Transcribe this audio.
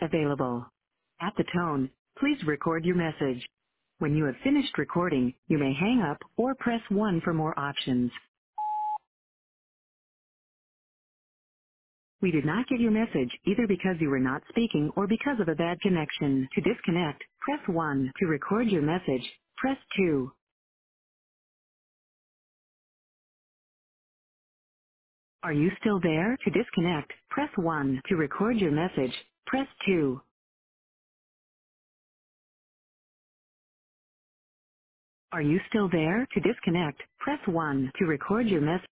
available. At the tone, please record your message. When you have finished recording, you may hang up or press 1 for more options. We did not get your message either because you were not speaking or because of a bad connection. To disconnect, press 1. To record your message, press 2. Are you still there? To disconnect, press 1. To record your message, press 2. Are you still there? To disconnect, press 1. To record your message.